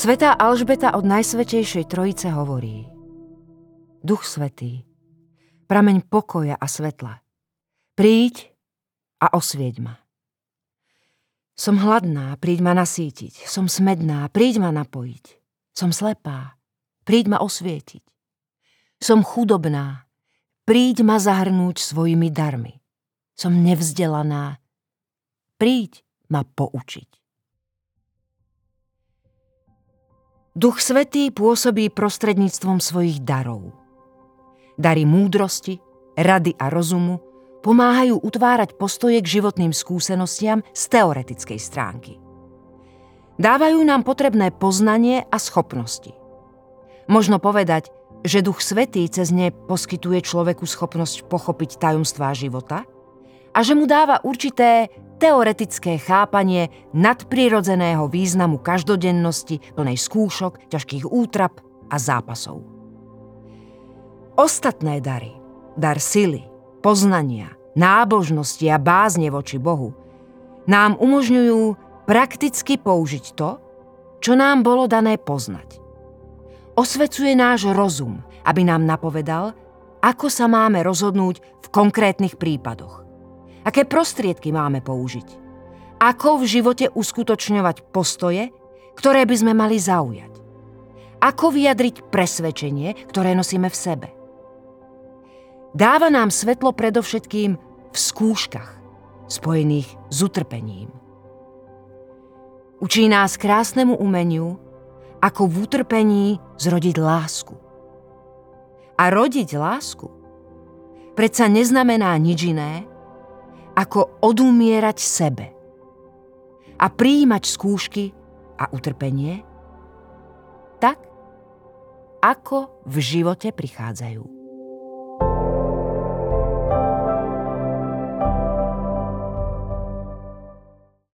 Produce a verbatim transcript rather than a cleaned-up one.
Svätá Alžbeta od Najsvätejšej Trojice hovorí: Duch Svätý, prameň pokoja a svetla, príď a osvieť ma. Som hladná, príď ma nasýtiť. Som smedná, príď ma napojiť. Som slepá, príď ma osvietiť. Som chudobná, príď ma zahrnúť svojimi darmi. Som nevzdelaná, príď ma poučiť. Duch Svätý pôsobí prostredníctvom svojich darov. Dary múdrosti, rady a rozumu pomáhajú utvárať postoje k životným skúsenostiam z teoretickej stránky. Dávajú nám potrebné poznanie a schopnosti. Možno povedať, že Duch Svätý cez ne poskytuje človeku schopnosť pochopiť tajomstvá života a že mu dáva určité teoretické chápanie nadprirodzeného významu každodennosti plnej skúšok, ťažkých útrap a zápasov. Ostatné dary, dar sily, poznania, nábožnosti a bázne voči Bohu nám umožňujú prakticky použiť to, čo nám bolo dané poznať. Osvecuje náš rozum, aby nám napovedal, ako sa máme rozhodnúť v konkrétnych prípadoch. Aké prostriedky máme použiť? Ako v živote uskutočňovať postoje, ktoré by sme mali zaujať? Ako vyjadriť presvedčenie, ktoré nosíme v sebe? Dáva nám svetlo predovšetkým v skúškach, spojených s utrpením. Učí nás krásnemu umeniu, ako v utrpení zrodiť lásku. A rodiť lásku predsa neznamená nič iné, ako odumierať sebe a prijímať skúšky a utrpenie tak, ako v živote prichádzajú.